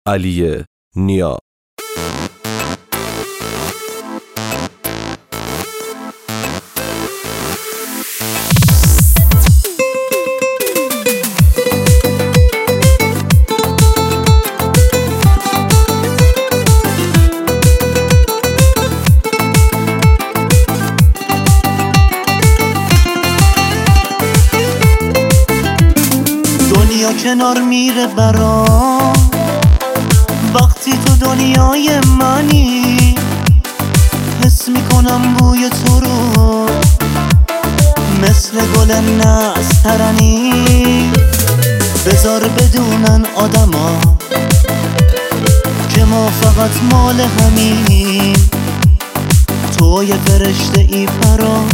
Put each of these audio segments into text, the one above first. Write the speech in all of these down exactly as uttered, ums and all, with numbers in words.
علی نیا. دنیا کنار میره برام وقتی تو دنیای منی، حس میکنم بوی تو رو مثل گل نسترنی. بذار بدونن آدما که ما فقط مال همین، تو یه فرشته ای برام،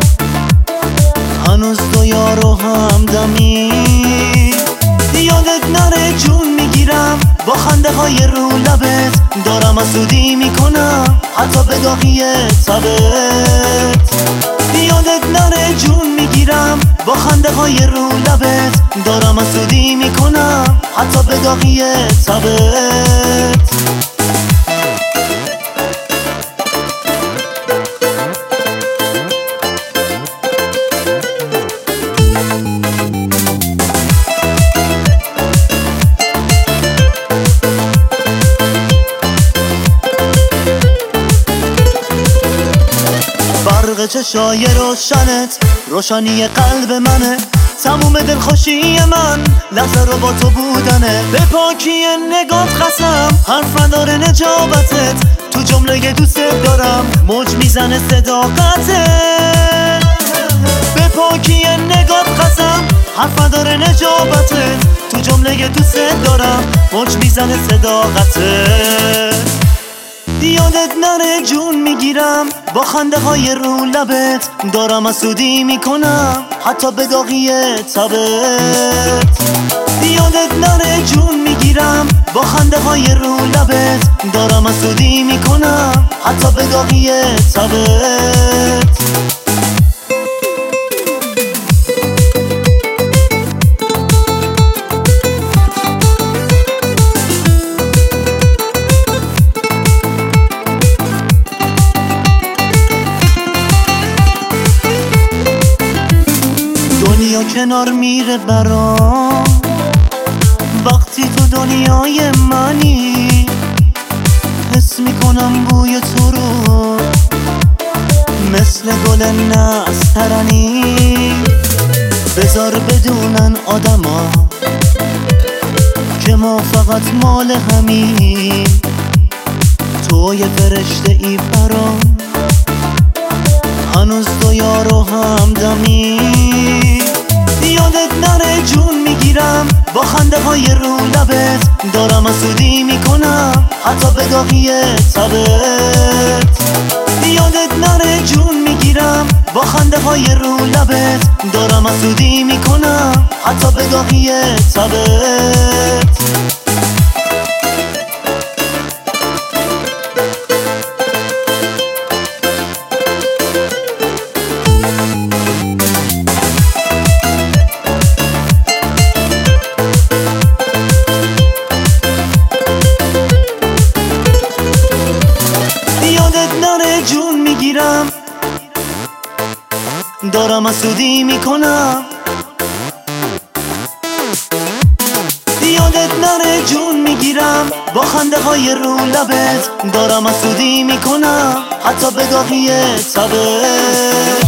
هنوز تو یارو همدمی. یادت نره جون میگیرم با خنده های رو لبت، دارم حسودی میکنم حتی به داغی تبت. یادت نره جون میگیرم با خنده های رو لبت، دارم حسودی میکنم حتی به داغی تبت. برق چشای روشنت روشنی قلب منه، تموم دلخوشی من لحظه رو با تو بودنه. به پاکی نگات قسم حرف نداره نجابتت، تو جمله دوست دارم موج میزنه صداقتت. به پاکی نگات قسم حرف نداره نجابتت، تو جمله دوست دارم موج میزنه صداقتت. یادت نره جون میگیرم با خنده های رو لبت، دارم حسودی میکنم حتی به داغی تبت. یادت نره جون میگیرم با خنده های رو لبت، دارم حسودی میکنم حتی به داغی تبت. دنیا کنار میره برام وقتی تو دنیای منی، حس میکنم بوی تو رو مثل گل نسترنی. بذار بدونن آدما که ما فقط مال همین، تو یه فرشته ای برام، هنوز تو یارو همدمی. یادت نره جون میگیرم با خنده های رو لبت، دارم حسودی میکنم حتی به داغی تبت. یادت نره جون میگیرم با خنده های رو لبت، دارم حسودی میکنم حتی به داغی تبت. یادت نره جون میگیرم دارم حسودی میکنم. یادت نره جون میگیرم با خنده های رو لبت، دارم حسودی میکنم حتی به داغی تبت.